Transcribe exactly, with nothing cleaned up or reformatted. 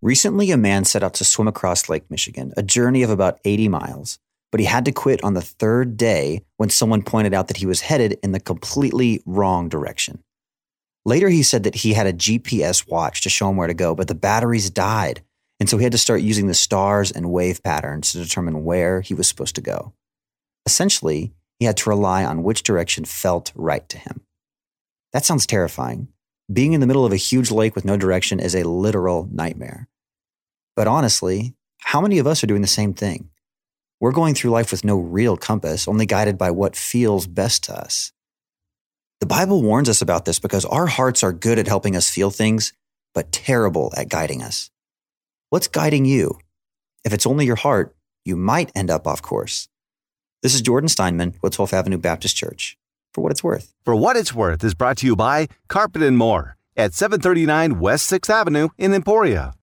Recently, a man set out to swim across Lake Michigan, a journey of about eighty miles, but he had to quit on the third day when someone pointed out that he was headed in the completely wrong direction. Later, he said that he had a G P S watch to show him where to go, but the batteries died, and so he had to start using the stars and wave patterns to determine where he was supposed to go. Essentially, he had to rely on which direction felt right to him. That sounds terrifying. Being in the middle of a huge lake with no direction is a literal nightmare. But honestly, how many of us are doing the same thing? We're going through life with no real compass, only guided by what feels best to us. The Bible warns us about this because our hearts are good at helping us feel things, but terrible at guiding us. What's guiding you? If it's only your heart, you might end up off course. This is Jordan Steinman with twelfth Avenue Baptist Church. For What It's Worth. For What It's Worth is brought to you by Carpet and More at seven thirty-nine West sixth Avenue in Emporia.